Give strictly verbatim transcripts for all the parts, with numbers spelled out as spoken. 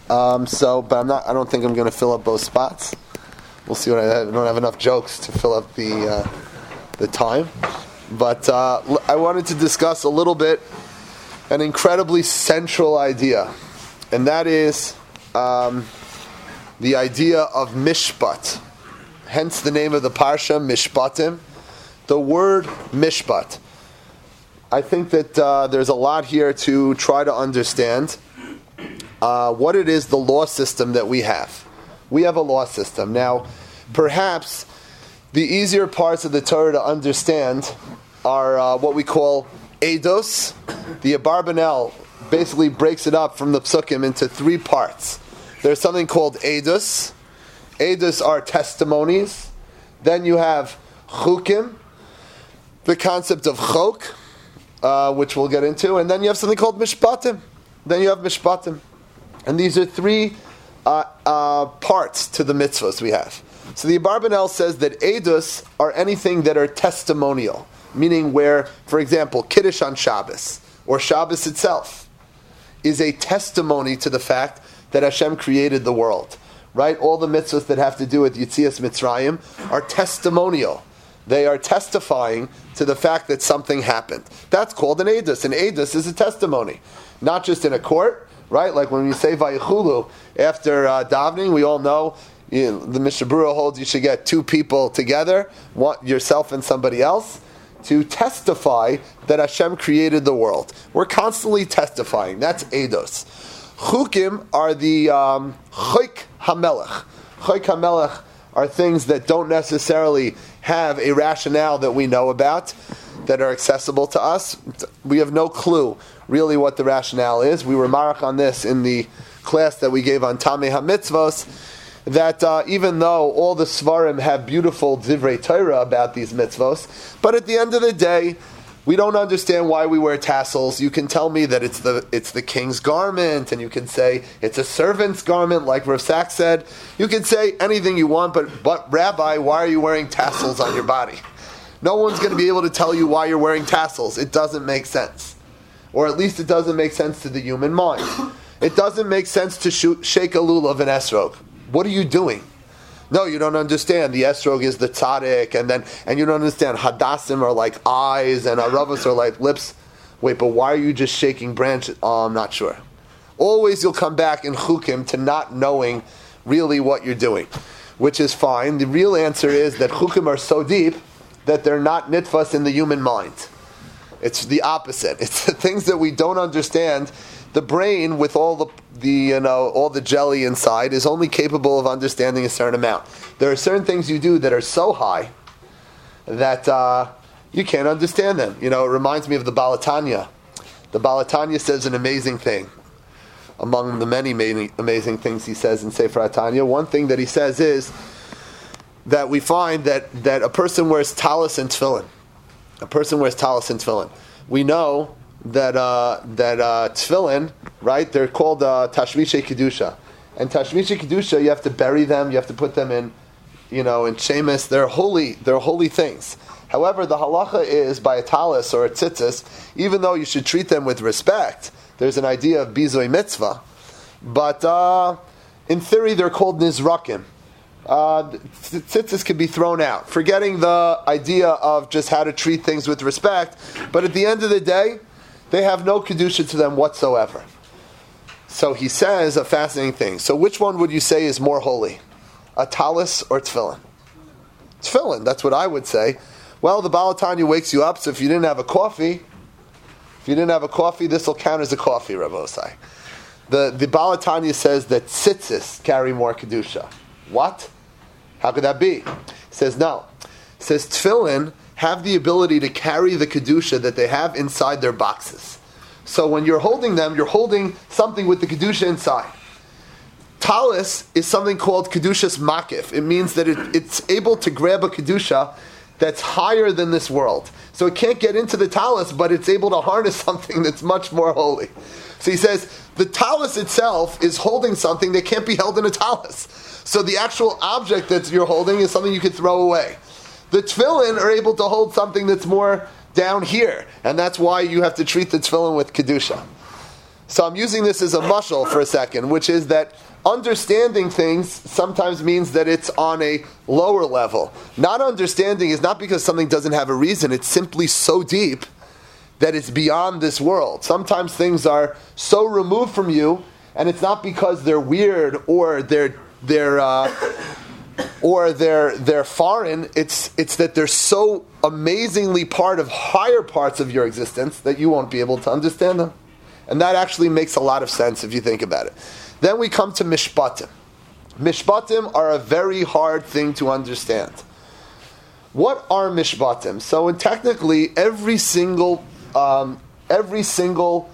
Um, so, but I'm not. I don't think I'm going to fill up both spots. We'll see what I, I don't have enough jokes to fill up the uh, the time. But uh, I wanted to discuss a little bit an incredibly central idea, and that is um, the idea of mishpat. Hence the name of the parsha, Mishpatim. The word mishpat. I think that uh, there's a lot here to try to understand uh, what it is, the law system that we have. We have a law system. Now, perhaps the easier parts of the Torah to understand are uh, what we call eidos. The Abarbanel basically breaks it up from the psukim into three parts. There's something called eidos. Eidos are testimonies. Then you have chukim, the concept of chok, uh, which we'll get into. And then you have something called mishpatim. Then you have mishpatim. And these are three uh, uh, parts to the mitzvahs we have. So the Abarbanel says that eidos are anything that are testimonial, meaning where, for example, Kiddush on Shabbos, or Shabbos itself, is a testimony to the fact that Hashem created the world. Right? All the mitzvahs that have to do with Yetzias Mitzrayim are testimonial. They are testifying to the fact that something happened. That's called an eidos. An eidos is a testimony. Not just in a court, right? Like when we say Vayichulu after uh, davening, we all know, you know the Mishnah Berurah holds you should get two people together, one, yourself and somebody else, to testify that Hashem created the world. We're constantly testifying. That's eidos. Chukim are the um, Chok HaMelech. Chok HaMelech are things that don't necessarily have a rationale that we know about, that are accessible to us. We have no clue really what the rationale is. We were marach on this in the class that we gave on Tamei HaMitzvos, that uh, even though all the Svarim have beautiful Divrei Torah about these mitzvos, but at the end of the day, we don't understand why we wear tassels. You can tell me that it's the it's the king's garment, and you can say it's a servant's garment, like Rav Sachs said. You can say anything you want, but but Rabbi, why are you wearing tassels on your body? No one's going to be able to tell you why you're wearing tassels. It doesn't make sense. Or at least it doesn't make sense to the human mind. It doesn't make sense to shoot, shake a lulav and esrog. What are you doing? No, you don't understand. The esrog is the tzaddik, and then and you don't understand. Hadassim are like eyes, and aravos are like lips. Wait, but why are you just shaking branches? Oh, I'm not sure. Always you'll come back in chukim to not knowing really what you're doing, which is fine. The real answer is that chukim are so deep that they're not nitfas in the human mind. It's the opposite. It's the things that we don't understand. The brain, with all the, the you know all the jelly inside, is only capable of understanding a certain amount. There are certain things you do that are so high that uh, you can't understand them. You know, it reminds me of the Balatanya. The Balatanya says an amazing thing. Among the many, many amazing things he says in Sefer HaTanya, one thing that he says is that we find that, that a person wears talis and tefillin. A person wears talis and tefillin. We know that uh, that uh, tefillin, right? They're called uh, tashmishe kedusha, and tashmishe kedusha, you have to bury them, you have to put them in, you know, in shemus. They're holy. They're holy things. However, the halacha is by a talis or a tzitzis, even though you should treat them with respect. There's an idea of bizoi mitzvah, but uh, in theory, they're called nizrakim. Uh, tzitzis can be thrown out, forgetting the idea of just how to treat things with respect. But at the end of the day, they have no kedusha to them whatsoever. So he says a fascinating thing. So which one would you say is more holy? A talis or tefillin? Tefillin, that's what I would say. Well, the Balatanya wakes you up, so if you didn't have a coffee, if you didn't have a coffee, this will count as a coffee, Rav Osai. The, the Balatanya says that tzitzis carry more kedusha. What? How could that be? He says no. He says tefillin have the ability to carry the kedusha that they have inside their boxes. So when you're holding them, you're holding something with the kedusha inside. Talis is something called kedushas makif. It means that it, it's able to grab a kedusha that's higher than this world. So it can't get into the talis, but it's able to harness something that's much more holy. So he says the talis itself is holding something that can't be held in a talis. So the actual object that you're holding is something you could throw away. The tefillin are able to hold something that's more down here, and that's why you have to treat the tefillin with kedusha. So I'm using this as a mashal for a second, which is that understanding things sometimes means that it's on a lower level. Not understanding is not because something doesn't have a reason, it's simply so deep that it's beyond this world. Sometimes things are so removed from you, and it's not because they're weird or they're they're uh, or they're they're foreign. It's it's that they're so amazingly part of higher parts of your existence that you won't be able to understand them. And that actually makes a lot of sense if you think about it. Then we come to mishpatim. Mishpatim are a very hard thing to understand. What are mishpatim? So in technically every single um, every single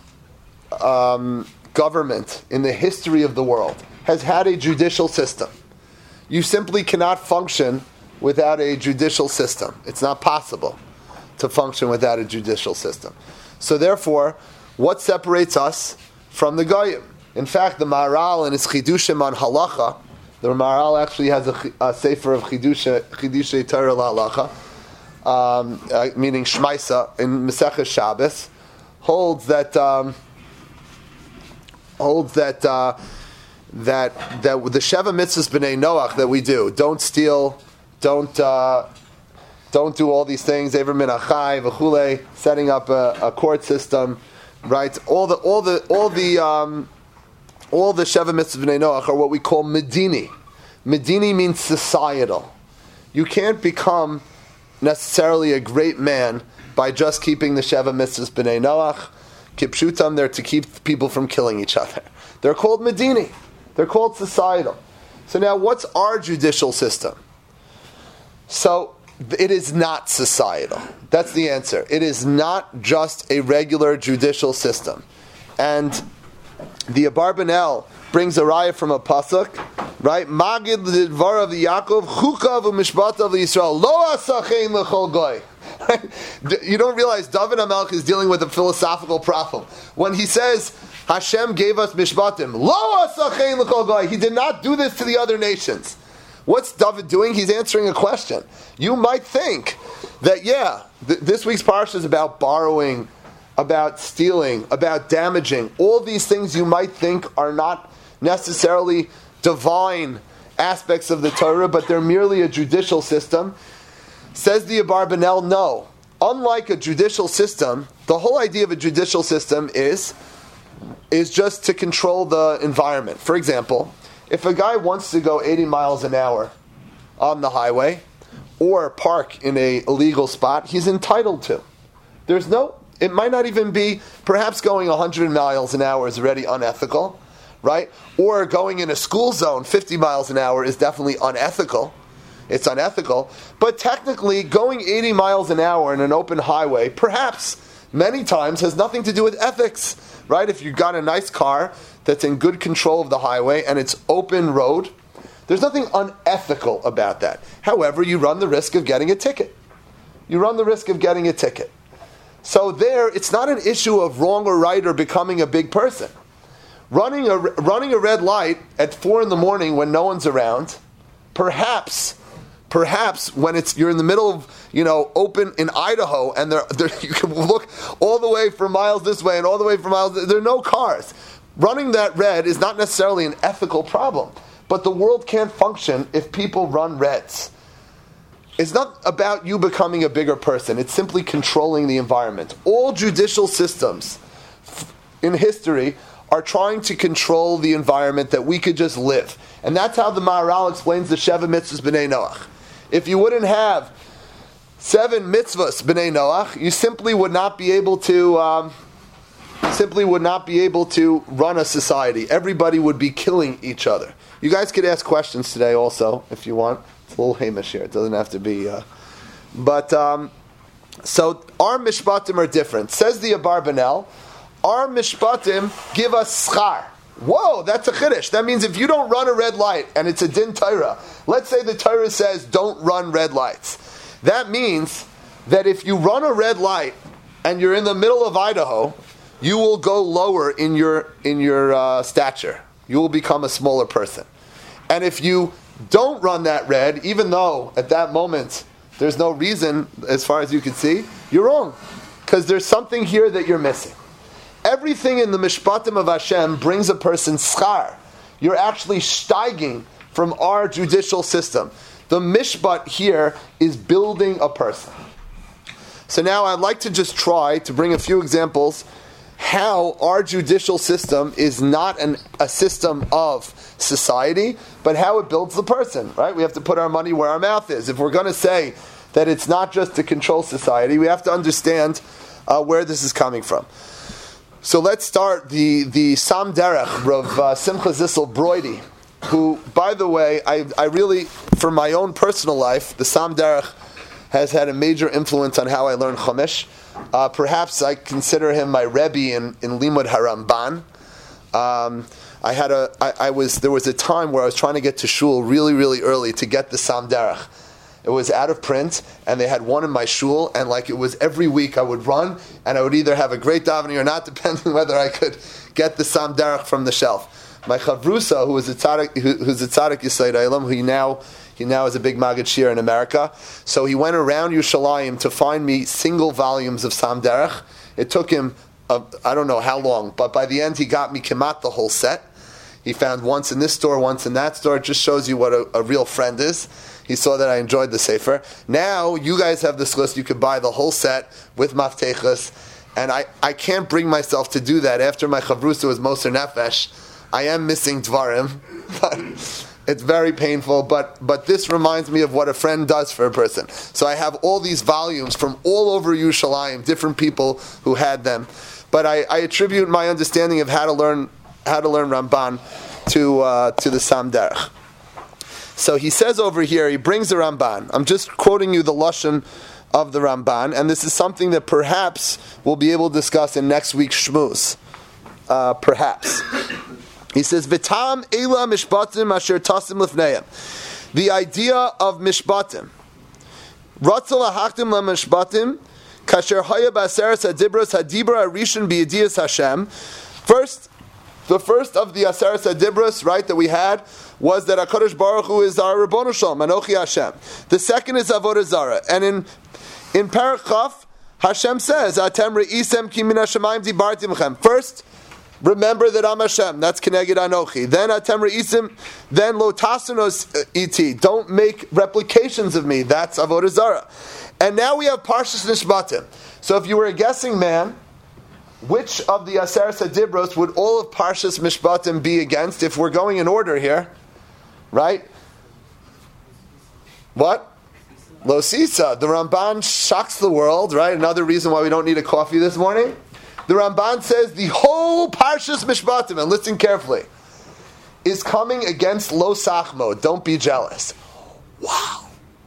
um, government in the history of the world has had a judicial system. You simply cannot function without a judicial system. It's not possible to function without a judicial system. So therefore, what separates us from the Goyim? In fact, the Maharal in his Chidushim on Halacha, the Maharal actually has a, a sefer of Chidushay Torah LaHalacha, um, uh, meaning Shmaisa in Masechah Shabbos, holds that um, holds that uh, that that the Sheva Mitzvahs B'nai Noach that we do, don't steal, don't uh, don't do all these things, Ever Min Achai v'chulei, setting up a, a court system, right? All the all the all the um, all the Sheva Mitzvahs B'nai Noach are what we call Medini. Medini means societal. You can't become necessarily a great man by just keeping the Sheva Mitzvahs B'nai Noach. Kipshutam, they're to keep people from killing each other. They're called Medini. They're called societal. So now, what's our judicial system? So, it is not societal. That's the answer. It is not just a regular judicial system. And the Abarbanel brings a raya from a pasuk, right? Magid l'dvar of Yaakov, chukav u'mishpatav l'Yisrael, lo asachein l'chol goy. You don't realize David HaMelech is dealing with a philosophical problem. When he says, Hashem gave us mishpatim, lo asachein l'chol goy, he did not do this to the other nations. What's David doing? He's answering a question. You might think that, yeah, th- this week's parsha is about borrowing, about stealing, about damaging. All these things you might think are not necessarily divine aspects of the Torah, but they're merely a judicial system. Says the Abarbanel, no. Unlike a judicial system, the whole idea of a judicial system is, is just to control the environment. For example, if a guy wants to go eighty miles an hour on the highway or park in a illegal spot, he's entitled to. There's no, it might not even be, perhaps going one hundred miles an hour is already unethical, right? Or going in a school zone fifty miles an hour is definitely unethical. It's unethical. But technically, going eighty miles an hour in an open highway, perhaps many times has nothing to do with ethics, right? If you've got a nice car that's in good control of the highway and it's open road, there's nothing unethical about that. However, you run the risk of getting a ticket. You run the risk of getting a ticket. So there, it's not an issue of wrong or right or becoming a big person. Running a, running a red light at four in the morning when no one's around, perhaps... Perhaps when it's you're in the middle of, you know, open in Idaho and there, there you can look all the way for miles this way and all the way for miles, there are no cars. Running that red is not necessarily an ethical problem, but the world can't function if people run reds. It's not about you becoming a bigger person. It's simply controlling the environment. All judicial systems in history are trying to control the environment that we could just live. And that's how the Maharal explains the Sheva Mitzvahs B'nai Noach. If you wouldn't have seven mitzvahs B'nai Noach, you simply would not be able to um, simply would not be able to run a society. Everybody would be killing each other. You guys could ask questions today also, if you want. It's a little Hamish here. It doesn't have to be... Uh, but, um, so, our mishpatim are different. Says the Abarbanel, our mishpatim give us schar. Whoa, that's a chiddush. That means if you don't run a red light, and it's a din Torah, let's say the Torah says don't run red lights. That means that if you run a red light and you're in the middle of Idaho, you will go lower in your in your uh, stature. You will become a smaller person. And if you don't run that red, even though at that moment there's no reason, as far as you can see, you're wrong. Because there's something here that you're missing. everything in the Mishpatim of Hashem brings a person schar. You're actually steiging from our judicial system. The Mishpat here is building a person. So now I'd like to just try to bring a few examples how our judicial system is not an, a system of society, but how it builds the person, right? We have to put our money where our mouth is. If we're going to say that it's not just to control society, we have to understand uh, where this is coming from. So let's start the, the Sam Derech, Rav uh, Simcha Zissel Broidy, who, by the way, I, I really, for my own personal life, the Sam Derech has had a major influence on how I learn Chumash. Uh, perhaps I consider him my Rebbe in, in Limud HaRamban. Um, I had a, I, I was, there was a time where I was trying to get to shul really, really early to get the Sam Derech. It was out of print, and they had one in my shul, and like it was every week I would run, and I would either have a great davening or not, depending whether I could get the Sam Derech from the shelf. My Chavrusa, who was a tzaddik, who, who's a tzaddik Yisrael Eilam, who he now He now is a big Maggid Shir in America. So he went around Yerushalayim to find me single volumes of Sam Derech. It took him, uh, I don't know how long, but by the end he got me Kemat the whole set. He found once in this store, once in that store. It just shows you what a, a real friend is. He saw that I enjoyed the Sefer. Now you guys have this list. You could buy the whole set with Maftechas. And I, I can't bring myself to do that after my Chavrusa was Moser Nefesh. I am missing Dvarim. But it's very painful, but but this reminds me of what a friend does for a person. So I have all these volumes from all over Yerushalayim, different people who had them. But I, I attribute my understanding of how to learn how to learn Ramban to uh, to the Sam Derech. So he says over here, he brings the Ramban. I'm just quoting you the Lashon of the Ramban, and this is something that perhaps we'll be able to discuss in next week's Shmuz. Uh, perhaps. He says, "V'tam ela mishpatim asher tasim lifneim." The idea of mishpatim. Ratzal hachtim la mishpatim kasher haya b'aseres hadibros hadibra arishin b'yedias Hashem. First, the first of the aseres hadibros, right, that we had was that HaKadosh Baruch Hu is our Ribono Shalom, Anochi Hashem. The second is Avodah Zarah, and in in Perek Chaf, Hashem says, "Atem re'isem ki min hashamayim dibartim lechem." First, remember that I'm Hashem. That's Keneged Anochi. Then Atem Re'isim. Then Lo Tasunos Iti. Don't make replications of me. That's Avodah Zarah. And now we have Parshas Nishbatim. So if you were a guessing man, which of the Aseres HaDibros would all of Parshas Mishpatim be against? If we're going in order here, right? What? Lo Sisa. The Ramban shocks the world, right? Another reason why we don't need a coffee this morning. The Ramban says the whole Parshas Mishpatim, and listen carefully, is coming against Lo Sachmo. Don't be jealous. Wow.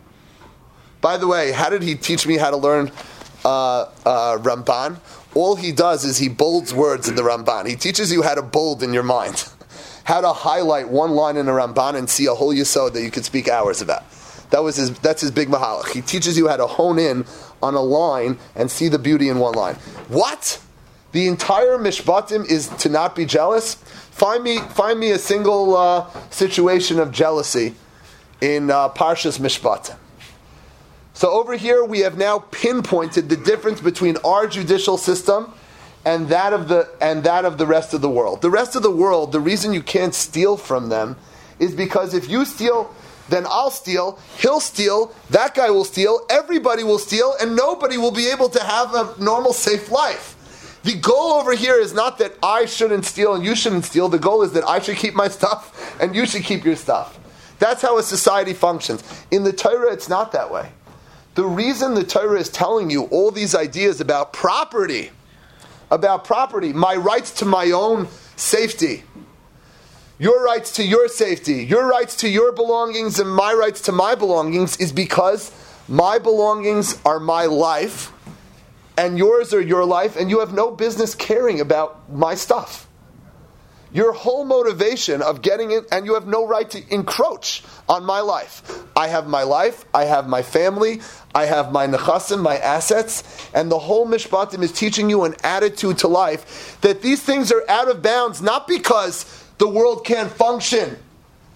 By the way, how did he teach me how to learn uh, uh, Ramban? All he does is he bolds words in the Ramban. He teaches you how to bold in your mind. How to highlight one line in the Ramban and see a whole yesod that you could speak hours about. That was his, that's his big mahalach. He teaches you how to hone in on a line and see the beauty in one line. What? The entire Mishpatim is to not be jealous? Find me, find me a single uh, situation of jealousy in uh, Parshas Mishpatim. So over here we have now pinpointed the difference between our judicial system and that of the and that of the rest of the world. The rest of the world, the reason you can't steal from them is because if you steal, then I'll steal, he'll steal, that guy will steal, everybody will steal, and nobody will be able to have a normal, safe life. The goal over here is not that I shouldn't steal and you shouldn't steal. The goal is that I should keep my stuff and you should keep your stuff. That's how a society functions. In the Torah, it's not that way. The reason the Torah is telling you all these ideas about property, about property, my rights to my own safety, your rights to your safety, your rights to your belongings and my rights to my belongings, is because my belongings are my life and yours are your life, and you have no business caring about my stuff. Your whole motivation of getting it, and you have no right to encroach on my life. I have my life, I have my family, I have my nechasim, my assets, and the whole Mishpatim is teaching you an attitude to life that these things are out of bounds, not because the world can't function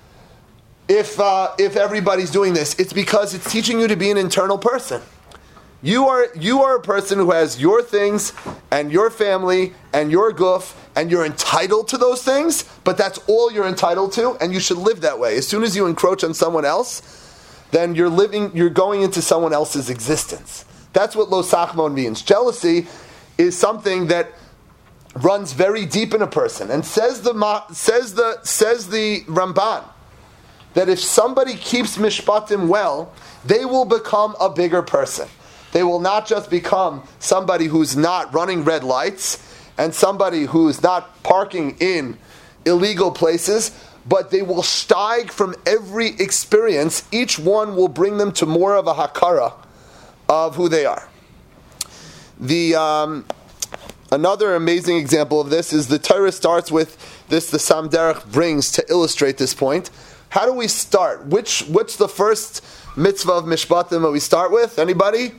if uh, if everybody's doing this. It's because it's teaching you to be an internal person. You are you are a person who has your things and your family and your guf, and you're entitled to those things, but that's all you're entitled to, and you should live that way. As soon as you encroach on someone else, then you're living, you're going into someone else's existence. That's what lo sachmon means. Jealousy is something that runs very deep in a person, and says the says the says the Ramban that if somebody keeps mishpatim well, they will become a bigger person. They will not just become somebody who's not running red lights and somebody who's not parking in illegal places, but they will steig from every experience. Each one will bring them to more of a hakara of who they are. The um, another amazing example of this is the Torah starts with this. The Sam Derech brings to illustrate this point. How do we start? Which what's the first mitzvah of mishpatim that we start with? Anybody?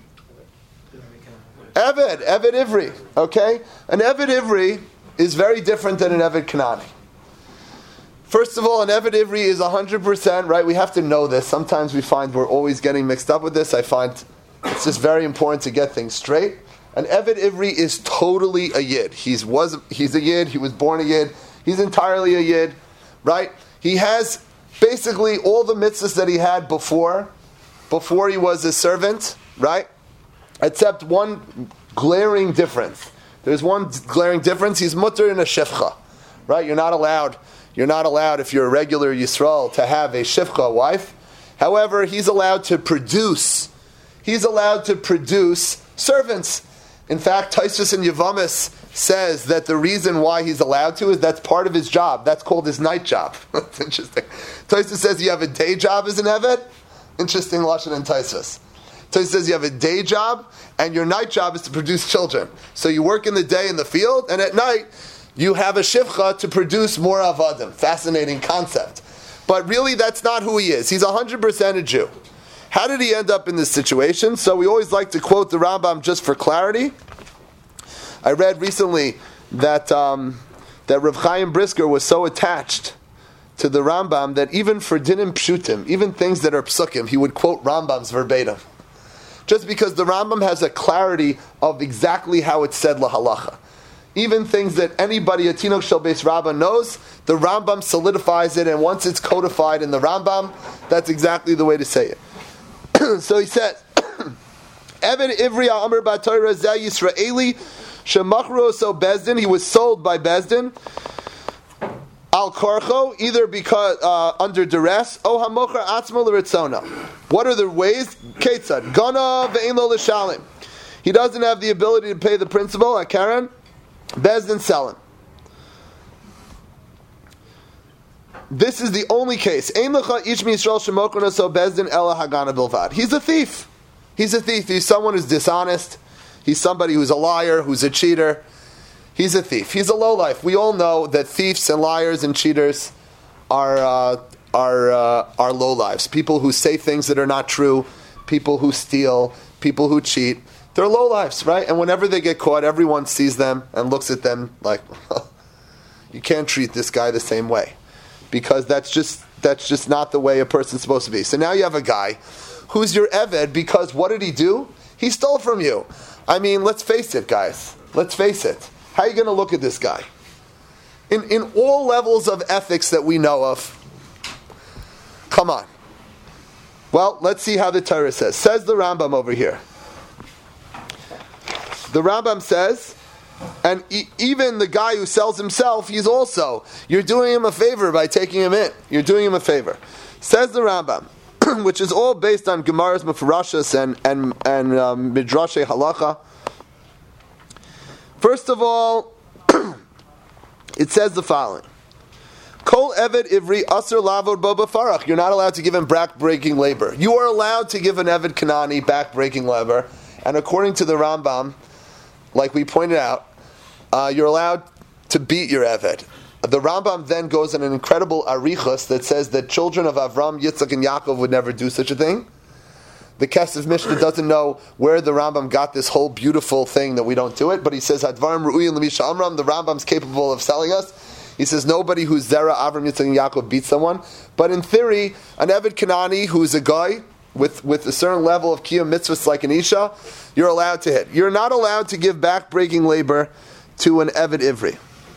Eved, Eved Ivri, okay? An Eved Ivri is very different than an Eved Kanani. First of all, an Eved Ivri is one hundred percent, right? We have to know this. Sometimes we find we're always getting mixed up with this. I find it's just very important to get things straight. An Eved Ivri is totally a Yid. He's, was, he's a Yid, he was born a Yid, he's entirely a Yid, right? He has basically all the mitzvahs that he had before, before he was a servant, right? Except one glaring difference. There's one glaring difference. He's mutter in a shifcha, right? You're not allowed. You're not allowed if you're a regular Yisrael to have a shifcha wife. However, he's allowed to produce. He's allowed to produce servants. In fact, Tosfos in Yevamos says that the reason why he's allowed to is that's part of his job. That's called his night job. That's interesting. Tosfos says you have a day job as an eved. Interesting lashon in Tosfos. So he says you have a day job, and your night job is to produce children. So you work in the day in the field, and at night you have a shivcha to produce more avadim. Fascinating concept. But really that's not who he is. He's one hundred percent a Jew. How did he end up in this situation? So we always like to quote the Rambam just for clarity. I read recently that, um, that Rav Chaim Brisker was so attached to the Rambam that even for dinim pshutim, even things that are psukim, he would quote Rambams verbatim. Just because the Rambam has a clarity of exactly how it's said lahalacha. Even things that anybody, a Tinok Shel Beis Rabbah, knows, the Rambam solidifies it, and once it's codified in the Rambam, that's exactly the way to say it. So he says, Eved Ivri Amr B'Torah Zeh Yisraeli Shemachro So Bezdin, he was sold by Bezdin, Al Korcho, either because uh, under duress, O Hamocher Atzmo L'Ritzona. What are the ways? Ketzad Gana Ve'en Lo L'Shalim. He doesn't have the ability to pay the principal at Karen. Bezdin sell him. This is the only case. Ein Lecha Ish Miyisrael Shemocher So Bezdin Ela Hagana Bilvad. He's a thief. He's a thief. He's someone who's dishonest. He's somebody who's a liar, who's a cheater. He's a thief. He's a lowlife. We all know that thieves and liars and cheaters are uh, are uh, are lowlifes. People who say things that are not true, people who steal, people who cheat. They're lowlifes, right? And whenever they get caught, everyone sees them and looks at them like, you can't treat this guy the same way, because that's just that's just not the way a person's supposed to be. So now you have a guy who's your eved because what did he do? He stole from you. I mean, let's face it, guys. Let's face it. How are you going to look at this guy? In in all levels of ethics that we know of, come on. Well, let's see how the Torah says. Says the Rambam over here. The Rambam says, and e- even the guy who sells himself, he's also, you're doing him a favor by taking him in. You're doing him a favor. Says the Rambam, which is all based on Gemara's Mefarashas and, and, and um, Midrashe Halacha. First of all, it says the following. Kol Eved Ivri Asr Lavod Bo B'Farach. You're not allowed to give him back-breaking labor. You are allowed to give an Eved Kanani back-breaking labor. And according to the Rambam, like we pointed out, uh, you're allowed to beat your Eved. The Rambam then goes in an incredible arichos that says that children of Avram, Yitzchak, and Yaakov would never do such a thing. The Kesef Mishnah doesn't know where the Rambam got this whole beautiful thing that we don't do it, but he says, Hadvarim Ru'uyin L'misha Amram, the Rambam's capable of selling us. He says, nobody who's Zera, Avram, Yitzchak, and Yaakov beats someone. But in theory, an Eved Kanani who's a guy, with, with a certain level of kiyum mitzvahs like an isha, you're allowed to hit. You're not allowed to give back-breaking labor to an Eved Ivri.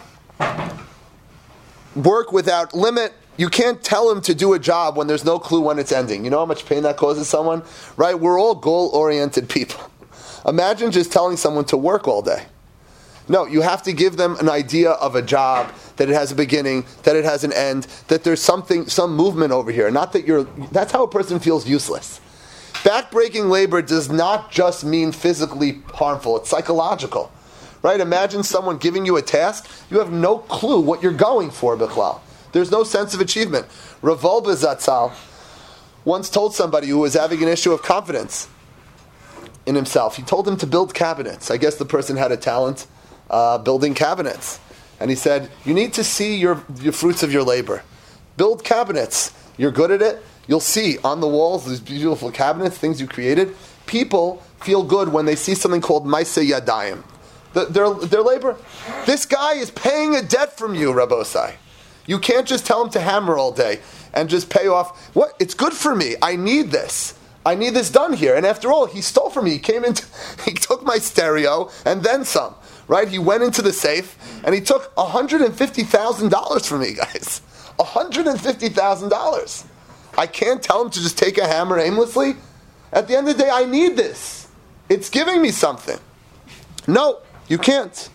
Work without limit. You can't tell him to do a job when there's no clue when it's ending. You know how much pain that causes someone? Right? We're all goal-oriented people. Imagine just telling someone to work all day. No, you have to give them an idea of a job, that it has a beginning, that it has an end, that there's something, some movement over here. Not that you're, that's how a person feels useless. Back-breaking labor does not just mean physically harmful, it's psychological. Right? Imagine someone giving you a task, you have no clue what you're going for, Bichlal. There's no sense of achievement. Rav Wolbe Zatzal once told somebody who was having an issue of confidence in himself, he told him to build cabinets. I guess the person had a talent uh, building cabinets. And he said, you need to see your, your fruits of your labor. Build cabinets. You're good at it. You'll see on the walls these beautiful cabinets, things you created. People feel good when they see something called Maaseh Yadayim. The, their, their labor. This guy is paying a debt from you, Rabosai. You can't just tell him to hammer all day and just pay off. What? It's good for me. I need this. I need this done here. And after all, he stole from me. He came into, he took my stereo and then some. Right? He went into the safe and he took one hundred fifty thousand dollars from me, guys. one hundred fifty thousand dollars. I can't tell him to just take a hammer aimlessly. At the end of the day, I need this. It's giving me something. No. You can't.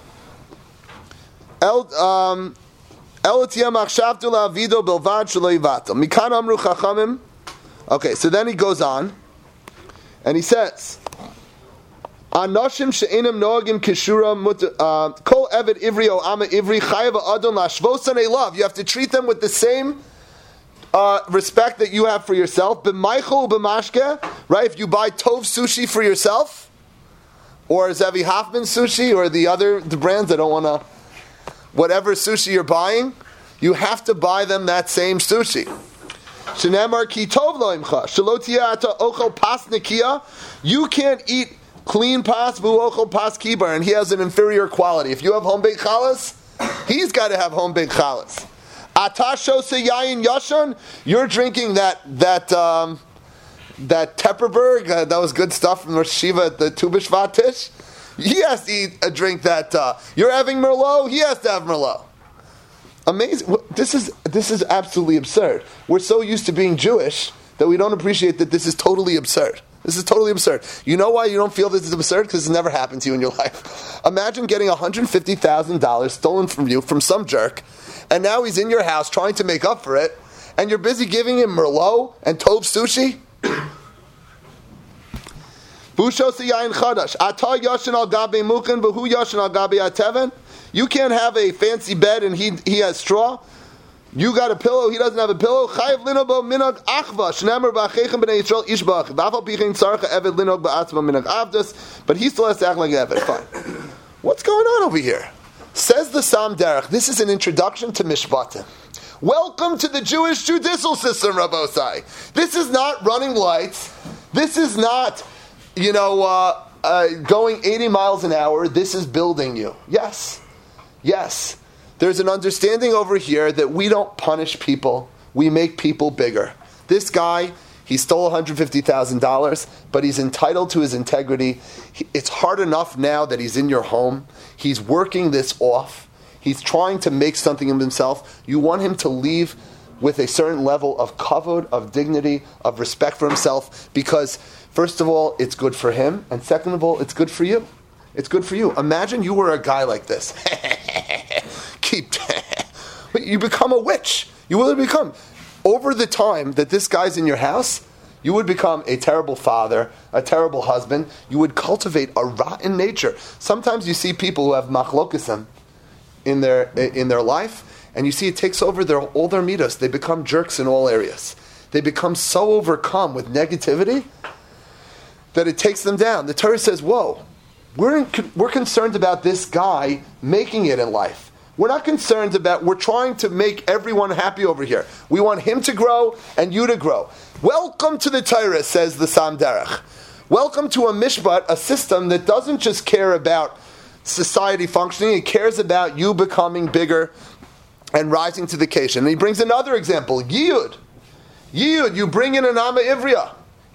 El um Okay, so then he goes on, and he says, "Anoshim she'enim noagim kishura kol eved ivri o ama ivri chayav adon lashvosan love." You have to treat them with the same uh, respect that you have for yourself. B'maichel b'mashke, right? If you buy Tov sushi for yourself, or Zevi Hoffman sushi, or the other the brands, I don't want to, whatever sushi you're buying, you have to buy them that same sushi. Shenemar ki tov lo imcha, shelo tiyeh ata ochel pas nekiya. You can't eat clean pas v'u ochel pas kibar, and he has an inferior quality. If you have home baked chalas, he's got to have home baked chalas. Ata shose yayin yashon, you're drinking that that. Um, That Tepperberg, uh, that was good stuff from Rosh Hashiva at the Tu B'Shvat Tish. He has to eat a drink that uh, you're having Merlot. He has to have Merlot. Amazing! This is this is absolutely absurd. We're so used to being Jewish that we don't appreciate that this is totally absurd. This is totally absurd. You know why you don't feel this is absurd? Because it's never happened to you in your life. Imagine getting one hundred fifty thousand dollars stolen from you from some jerk, and now he's in your house trying to make up for it, and you're busy giving him Merlot and Tov sushi. You can't have a fancy bed and he he has straw. You got a pillow, he doesn't have a pillow. But he still has to act like Eved. Fine. What's going on over here? Says the Sam Derech. This is an introduction to Mishpatim. Welcome to the Jewish judicial system, Rabosai. This is not running lights. This is not, you know, uh, uh, going eighty miles an hour. This is building you. Yes. Yes. There's an understanding over here that we don't punish people. We make people bigger. This guy, he stole one hundred fifty thousand dollars, but he's entitled to his integrity. It's hard enough now that he's in your home. He's working this off. He's trying to make something of himself. You want him to leave with a certain level of kavod, of dignity, of respect for himself, because first of all, it's good for him, and second of all, it's good for you. It's good for you. Imagine you were a guy like this. Keep. You become a witch. You will become. Over the time that this guy's in your house, you would become a terrible father, a terrible husband. You would cultivate a rotten nature. Sometimes you see people who have machlokesim in their in their life, and you see it takes over their all their midos. They become jerks in all areas. They become so overcome with negativity that it takes them down. The Torah says, "Whoa, we're in, we're concerned about this guy making it in life. We're not concerned about. We're trying to make everyone happy over here. We want him to grow and you to grow. Welcome to the Torah," says the Sam Derech. Welcome to a mishpat, a system that doesn't just care about society functioning, it cares about you becoming bigger and rising to the occasion. And he brings another example, Yiyud. Yiyud, you bring in an Ama Ivriya.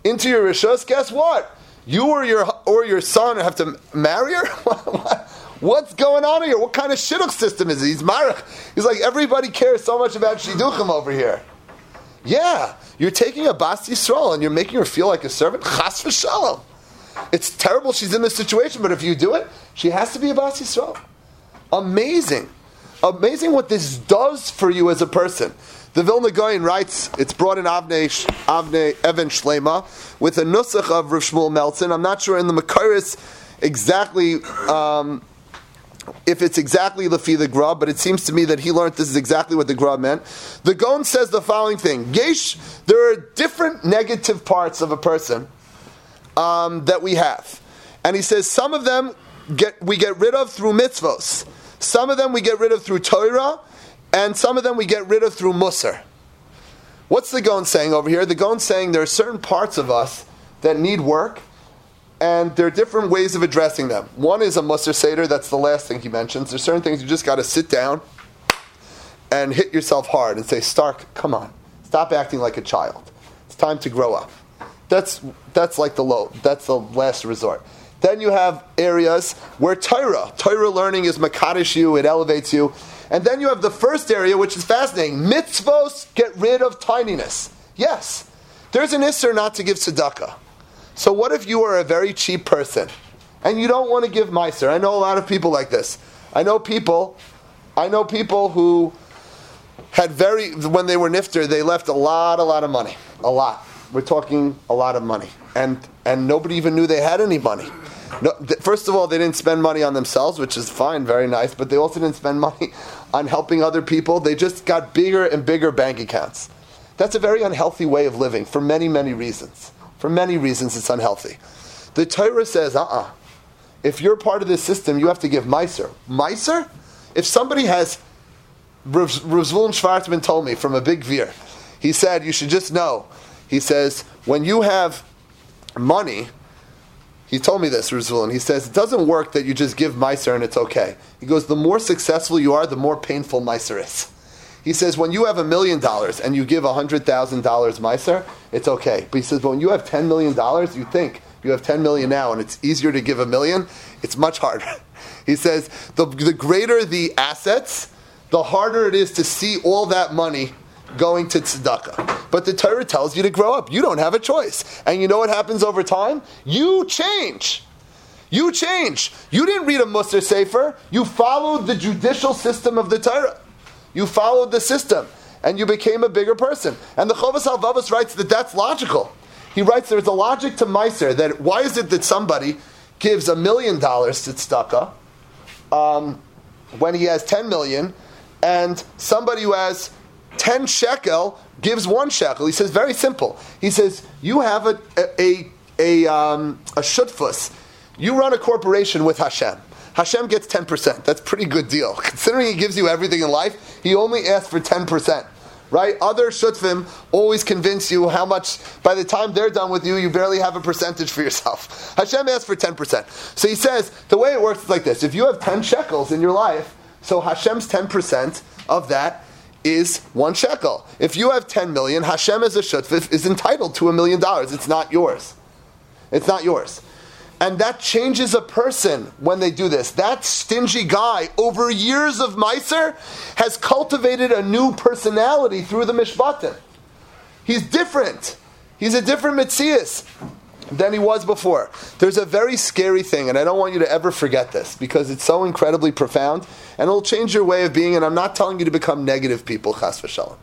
into your rishus, guess what? You or your or your son have to marry her? What's going on here? What kind of shidduch system is it? He's marich. He's like, everybody cares so much about shidduchim over here. Yeah, you're taking a Bas Yisrael and you're making her feel like a servant. Chas v'shalom. It's terrible she's in this situation, but if you do it, she has to be a Bas Yisrael. Amazing. Amazing what this does for you as a person. The Vilna Gaon writes, it's brought in Avnei, Avnei Even Shlema, with a nusach of Rav Shmuel Meltzin. I'm not sure in the Makaris exactly... Um, if it's exactly Lefi the Gra, but it seems to me that he learned this is exactly what the Gra meant. The Gaon says the following thing. Yesh, there are different negative parts of a person um, that we have. And he says some of them get we get rid of through mitzvos. Some of them we get rid of through Torah, and some of them we get rid of through Musar. What's the Gaon saying over here? The Gaon saying there are certain parts of us that need work, and there are different ways of addressing them. One is a Musar Seder, that's the last thing he mentions. There's certain things you just got to sit down and hit yourself hard and say, Stark, come on, stop acting like a child. It's time to grow up. That's that's like the low, that's the last resort. Then you have areas where Torah, Torah learning is makadosh you, it elevates you. And then you have the first area, which is fascinating. Mitzvos get rid of tininess. Yes, there's an isser not to give tzedakah. So what if you are a very cheap person and you don't want to give meiser? I know a lot of people like this. I know people, I know people who had very, when they were nifter, they left a lot, a lot of money. A lot. We're talking a lot of money. And and nobody even knew they had any money. No, th- first of all, they didn't spend money on themselves, which is fine, very nice, but they also didn't spend money on helping other people. They just got bigger and bigger bank accounts. That's a very unhealthy way of living for many, many reasons. For many reasons, it's unhealthy. The Torah says, uh-uh. If you're part of this system, you have to give meiser. Meiser? If somebody has... Rav Zvulun Schwartzman told me from a big veer. He said, you should just know. He says, when you have money... He told me this, Rav Zvulun. He says, it doesn't work that you just give meiser and it's okay. He goes, the more successful you are, the more painful meiser is. He says, when you have a million dollars and you give one hundred thousand dollars meiser, it's okay. But he says, but when you have ten million dollars, you think you have ten million dollars now and it's easier to give a million, it's much harder. He says, the, the greater the assets, the harder it is to see all that money going to tzedakah. But the Torah tells you to grow up. You don't have a choice. And you know what happens over time? You change. You change. You didn't read a Musar Sefer. You followed the judicial system of the Torah. You followed the system, and you became a bigger person. And the Chovas HaLevavos writes that that's logical. He writes there's a logic to Meiser, that why is it that somebody gives a million dollars to tzedakah um, when he has ten million, and somebody who has ten shekel gives one shekel? He says very simple. He says you have a a a, a, um, a shutfus. You run a corporation with Hashem. Hashem gets ten percent. That's a pretty good deal. Considering he gives you everything in life, he only asks for ten percent. Right? Other shutfim always convince you how much, by the time they're done with you, you barely have a percentage for yourself. Hashem asks for ten percent. So he says, the way it works is like this. If you have ten shekels in your life, so Hashem's ten percent of that is one shekel. If you have ten million, Hashem as a shutfif is entitled to a million dollars. It's not yours. It's not yours. And that changes a person when they do this. That stingy guy, over years of Meiser, has cultivated a new personality through the Mishpatim. He's different. He's a different Metzias than he was before. There's a very scary thing, and I don't want you to ever forget this, because it's so incredibly profound, and it'll change your way of being, and I'm not telling you to become negative people, chas v'shalom.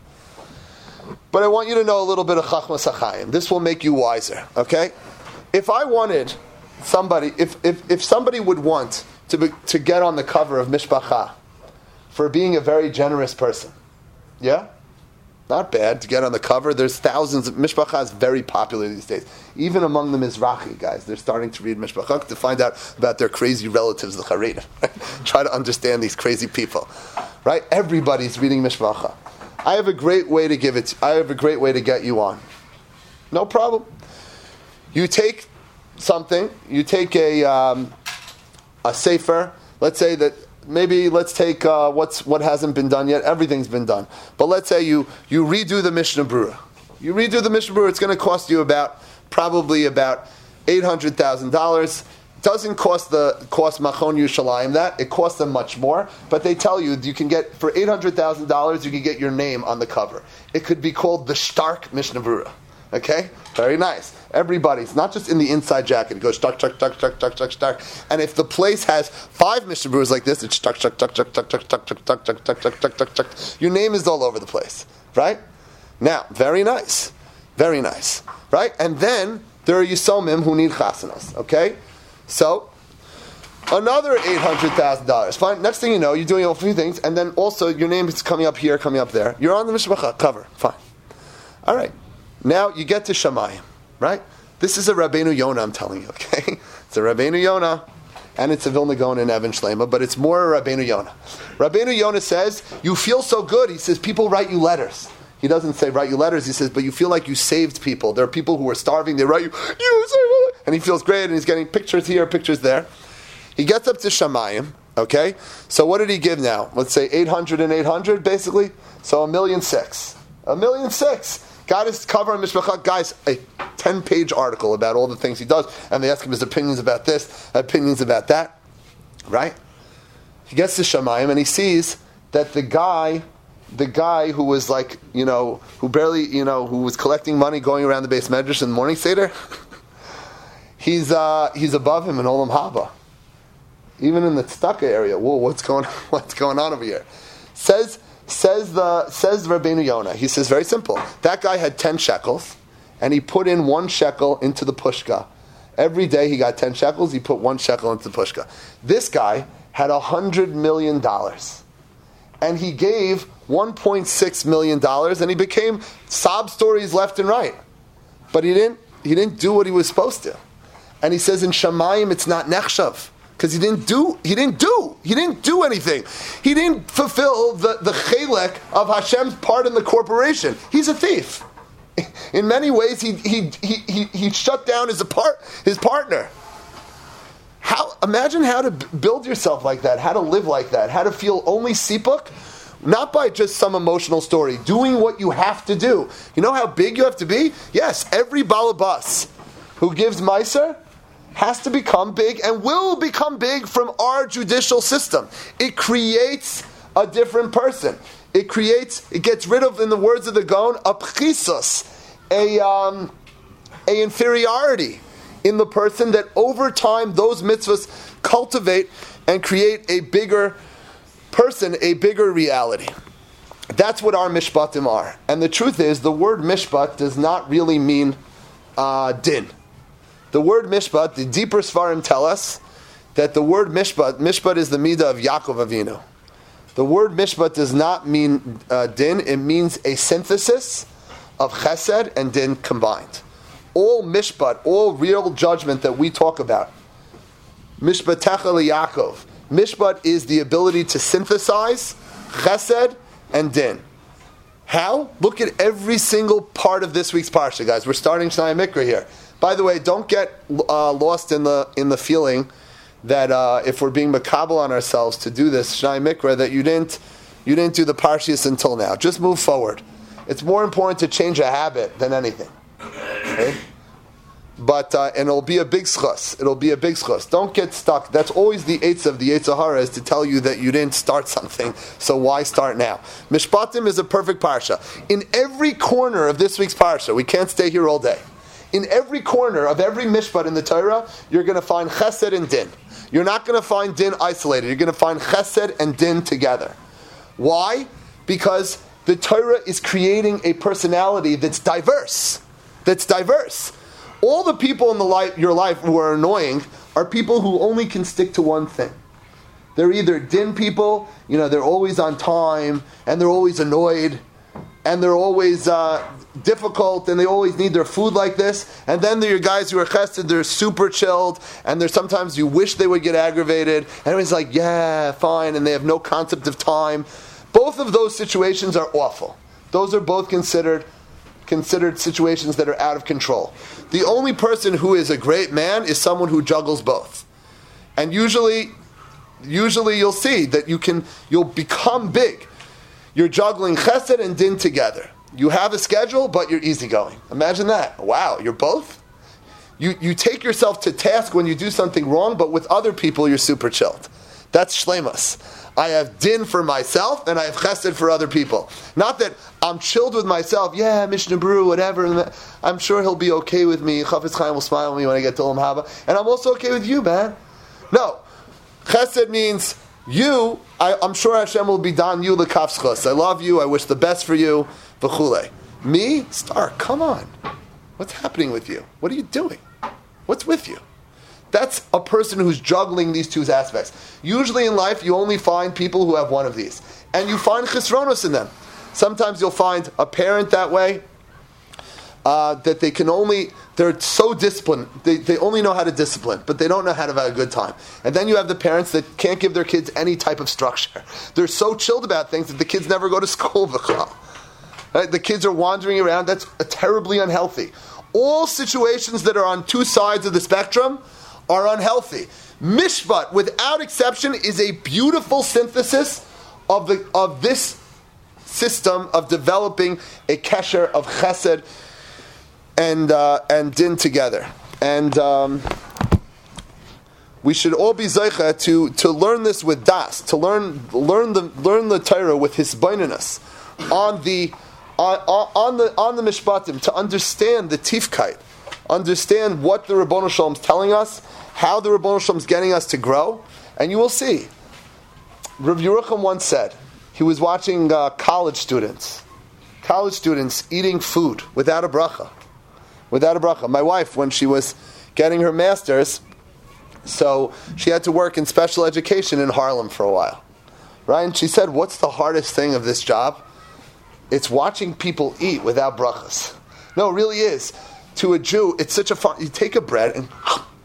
But I want you to know a little bit of Chachmas HaChaim. This will make you wiser, okay? If I wanted... Somebody, if, if, if somebody would want to be, to get on the cover of Mishpacha for being a very generous person, yeah, not bad to get on the cover. There's thousands of Mishpacha is very popular these days, even among the Mizrahi guys. They're starting to read Mishpacha to find out about their crazy relatives, the Haredim. Try to understand these crazy people, right? Everybody's reading Mishpacha. I have a great way to give it. I have a great way to get you on. No problem. You take something, you take a um, a sefer, let's say that maybe let's take uh, what's what hasn't been done yet, everything's been done. But let's say you you redo the Mishnah Berurah. You redo the Mishnah Berurah, it's going to cost you about probably about eight hundred thousand dollars. Doesn't cost the cost Machon Yerushalayim that. It costs them much more. But they tell you you can get, for eight hundred thousand dollars, you can get your name on the cover. It could be called the Stark Mishnah Berurah. Okay? Very nice. Everybody's not just in the inside jacket. It goes stark, stark, stark, stark, stark, stark, stark. And if the place has five Mishnah Berurahs like this, it's stark, stark, stark, stark, stark, stark, stark, stark, stark, stark, stark, stark, stark, stark. Your name is all over the place. Right? Now, very nice. Very nice. Right? And then there are Yisomim who need chasanos. Okay? So, another eight hundred thousand dollars. Fine. Next thing you know, you're doing a few things, and then also your name is coming up here, coming up there. You're on the Mishpacha cover. Fine. All right. Now you get to Shamayim, right? This is a Rabbeinu Yonah, I'm telling you, okay? It's a Rabbeinu Yonah, and it's a Vilna Gaon and Evan Shlema, but it's more a Rabbeinu Yonah. Rabbeinu Yonah says, you feel so good. He says, people write you letters. He doesn't say write you letters. He says, but you feel like you saved people. There are people who are starving. They write you, you saved, and he feels great, and he's getting pictures here, pictures there. He gets up to Shamayim, okay? So what did he give now? Let's say eight hundred and eight hundred, basically. So a million six. A million six. Got his cover on Mishpacha. Guys, a ten-page article about all the things he does, and they ask him his opinions about this, opinions about that, right? He gets to Shamayim, and he sees that the guy, the guy who was like, you know, who barely, you know, who was collecting money going around the base medrash in the morning seder, he's uh, he's above him in Olam Haba. Even in the tzedakah area. Whoa, what's going on? What's going on over here? Says says the says Rabbeinu Yonah. He says very simple. That guy had ten shekels, and he put in one shekel into the pushka. Every day he got ten shekels. He put one shekel into the pushka. This guy had a hundred million dollars, and he gave one point six million dollars, and he became sob stories left and right. But he didn't. He didn't do what he was supposed to. And he says in Shamayim it's not nechshav. Because he didn't do, he didn't do, he didn't do anything. He didn't fulfill the, the chelek of Hashem's part in the corporation. He's a thief. In many ways, he he he he, he shut down his apart, his partner. How imagine how to b- build yourself like that, how to live like that, how to feel only sipuk, not by just some emotional story, doing what you have to do. You know how big you have to be? Yes, every balabas who gives meiser has to become big and will become big from our judicial system. It creates a different person. It creates, it gets rid of, in the words of the Gaon, a pchisos, a, um, a inferiority in the person that over time those mitzvahs cultivate and create a bigger person, a bigger reality. That's what our mishpatim are. And the truth is, the word mishpat does not really mean uh, din. The word mishpat, the deeper Svarim tell us that the word mishpat, mishpat is the midah of Yaakov Avinu. The word mishpat does not mean uh, din, it means a synthesis of chesed and din combined. All mishpat, all real judgment that we talk about, mishpatecha liYaakov, mishpat is the ability to synthesize chesed and din. How? Look at every single part of this week's parsha, guys. We're starting Shnai Mikra here. By the way, don't get uh, lost in the in the feeling that uh, if we're being makabel on ourselves to do this Shnai Mikra, that you didn't you didn't do the parshas until now. Just move forward. It's more important to change a habit than anything. Okay? But uh, and it'll be a big schus. It'll be a big schus. Don't get stuck. That's always the eitz of the Yetzer Hara, is to tell you that you didn't start something. So why start now? Mishpatim is a perfect parsha. In every corner of this week's parsha, we can't stay here all day. In every corner of every mishpat in the Torah, you're going to find chesed and din. You're not going to find din isolated. You're going to find chesed and din together. Why? Because the Torah is creating a personality that's diverse. That's diverse. All the people in the life, your life who are annoying are people who only can stick to one thing. They're either din people, you know, they're always on time, and they're always annoyed, and they're always uh, difficult, and they always need their food like this. And then there are guys who are chesed, they're super chilled, and there's sometimes you wish they would get aggravated, and everyone's like, yeah, fine, and they have no concept of time. Both of those situations are awful. Those are both considered considered situations that are out of control. The only person who is a great man is someone who juggles both. And usually, usually you'll see that you can, you'll become big. You're juggling chesed and din together. You have a schedule, but you're easygoing. Imagine that. Wow, you're both? you, you take yourself to task when you do something wrong, but with other people you're super chilled. That's shleimus. I have din for myself and I have chesed for other people. Not that I'm chilled with myself, yeah, Mishnah Brew, whatever, I'm sure he'll be okay with me, Chafetz Chaim will smile at me when I get to Olam Haba, and I'm also okay with you, man. No. Chesed means you, I, I'm sure Hashem will be dan you l'kafschus. I love you, I wish the best for you, v'chule. Me? Star, come on. What's happening with you? What are you doing? What's with you? That's a person who's juggling these two aspects. Usually in life, you only find people who have one of these. And you find chisronos in them. Sometimes you'll find a parent that way, uh, that they can only, they're so disciplined, they, they only know how to discipline, but they don't know how to have a good time. And then you have the parents that can't give their kids any type of structure. They're so chilled about things that the kids never go to school. Right? The kids are wandering around. That's terribly unhealthy. All situations that are on two sides of the spectrum are unhealthy. Mishpat, without exception, is a beautiful synthesis of the of this system of developing a kesher of chesed and uh, and din together. And um, we should all be zeicha to to learn this with das, to learn learn the learn the Torah with hisbaininus on the on, on the on the mishpatim, to understand the tifkite, understand what the Ribbono Shel Olam is telling us, how the Ribbono Shel Olam is getting us to grow, and you will see. Rav Yerucham once said, he was watching uh, college students, college students eating food without a bracha, without a bracha. My wife, when she was getting her master's, so she had to work in special education in Harlem for a while, right? And she said, what's the hardest thing of this job? It's watching people eat without brachas. No, it really is. To a Jew, it's such a fun, you take a bread and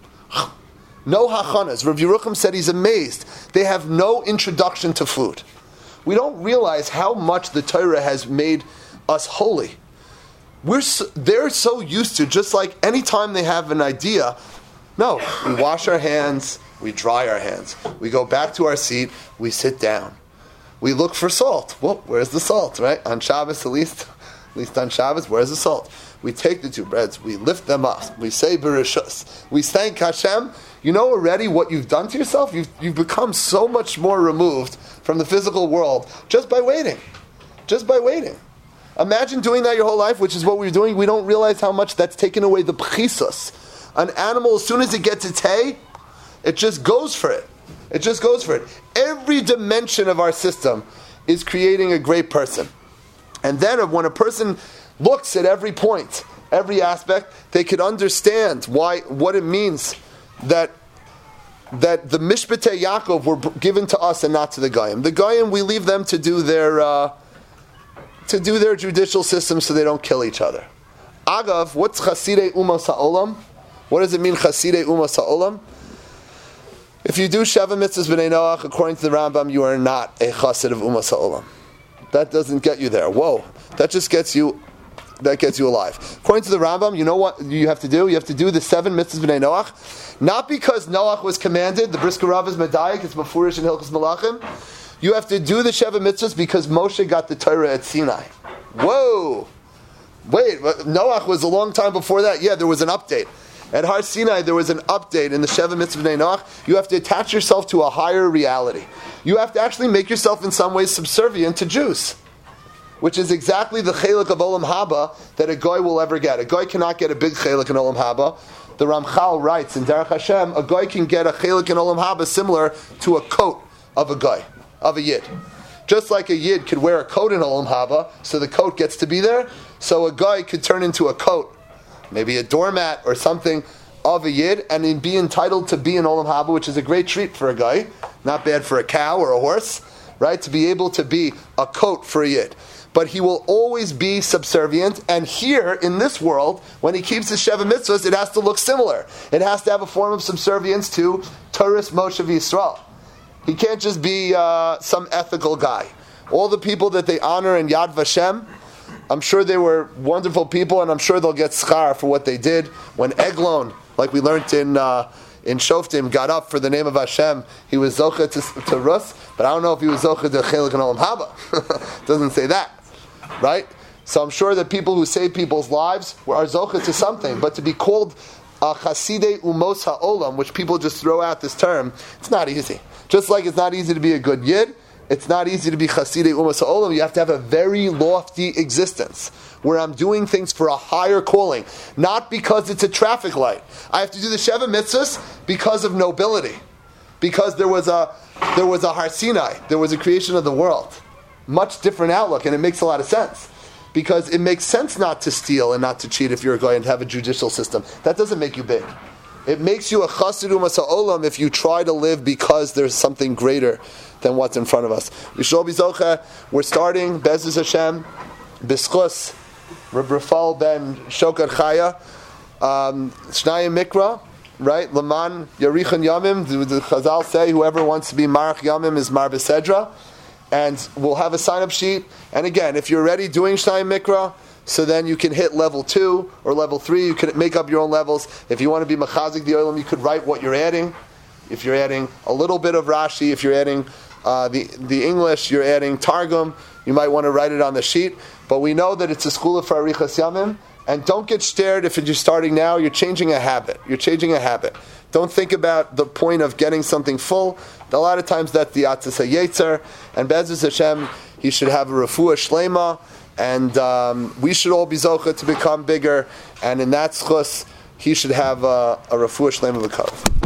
no hachanas. Rav Yerucham said he's amazed. They have no introduction to food. We don't realize how much the Torah has made us holy. We're so, they're so used to, just like any time they have an idea, no, we wash our hands, we dry our hands, we go back to our seat, we sit down. We look for salt. Well, where's the salt, right? On Shabbos at least, at least on Shabbos, where's the salt? We take the two breads, we lift them up, we say Bereshus, we thank Hashem. You know already what you've done to yourself? You've, you've become so much more removed from the physical world just by waiting. Just by waiting. Imagine doing that your whole life, which is what we're doing. We don't realize how much that's taken away the pchisus. An animal, as soon as it gets its hay, it just goes for it. It just goes for it. Every dimension of our system is creating a great person. And then when a person looks at every point, every aspect, they could understand why, what it means that that the Mishpatei Yaakov were given to us and not to the Goyim. The Goyim, we leave them to do their uh, to do their judicial system so they don't kill each other. Agav, what's Chasidei Umas Ha'olam? What does it mean, Chasidei Umas Ha'olam? If you do Sheva Mitzvahs B'nai Noach, according to the Rambam, you are not a Chasid of Umas Ha'olam. That doesn't get you there. Whoa. That just gets you that gets you alive. According to the Rambam, you know what you have to do? You have to do the seven mitzvahs b'nei Noach, not because Noach was commanded, the Brisker Rav is Medayik, it's Mefurish in Hilchos Malachim. You have to do the seven mitzvahs because Moshe got the Torah at Sinai. Whoa! Wait, Noach was a long time before that. Yeah, there was an update. At Har Sinai, there was an update in the Sheva Mitzvah B'nai Noach. You have to attach yourself to a higher reality. You have to actually make yourself in some ways subservient to Jews, which is exactly the chelik of Olam Haba that a goy will ever get. A goy cannot get a big chelik in Olam Haba. The Ramchal writes in Derech Hashem, a goy can get a chelik in Olam Haba similar to a coat of a goy, of a yid. Just like a yid could wear a coat in Olam Haba, so the coat gets to be there, so a goy could turn into a coat, maybe a doormat or something of a yid, and be entitled to be in Olam Haba, which is a great treat for a guy, not bad for a cow or a horse, right? To be able to be a coat for a yid. But he will always be subservient, and here, in this world, when he keeps his Sheva Mitzvahs, it has to look similar. It has to have a form of subservience to Toras Moshe Yisrael. He can't just be uh, some ethical guy. All the people that they honor in Yad Vashem, I'm sure they were wonderful people, and I'm sure they'll get schar for what they did. When Eglon, like we learned in uh, in Shoftim, got up for the name of Hashem, he was zocha to, to Rus, but I don't know if he was zocha to Chelik and Olam Haba. Doesn't say that, right? So I'm sure that people who save people's lives are zocha to something, but to be called a Chasidei Umos Ha'olam, which people just throw out this term, it's not easy. Just like it's not easy to be a good Yid, it's not easy to be Chasidei Umos Ha'olam. You have to have a very lofty existence, where I'm doing things for a higher calling, not because it's a traffic light. I have to do the Sheva Mitzvahs because of nobility, because there was a there was a Har Sinai, there was a creation of the world. Much different outlook, and it makes a lot of sense. Because it makes sense not to steal and not to cheat if you're going to have a judicial system. That doesn't make you big. It makes you a Chasid Umas Ha'olam if you try to live because there's something greater than what's in front of us. Yishol Bizocha, we're starting, Be'ezus Hashem, Bischus, Reb Rafal ben Shokar Chaya, um, Shnayim Mikra, right? Laman Yarichan Yamim, the Chazal say whoever wants to be Marach Yamim is Mar Besedra. And we'll have a sign-up sheet. And again, if you're already doing Shnayim Mikra, so then you can hit level two or level three. You can make up your own levels. If you want to be Machazik the Olam, you could write what you're adding. If you're adding a little bit of Rashi, if you're adding uh, the, the English, you're adding Targum, you might want to write it on the sheet. But we know that it's a school for Arichas Yamim. And don't get scared if you're starting now. You're changing a habit. You're changing a habit. Don't think about the point of getting something full. A lot of times that's the Atzis HaYetzer. And Be'ezus Hashem, he should have a Refuah Shlema. And um, we should all be Zocha to become bigger. And in that schus, he should have a, a Refuah Shlema V'Kov.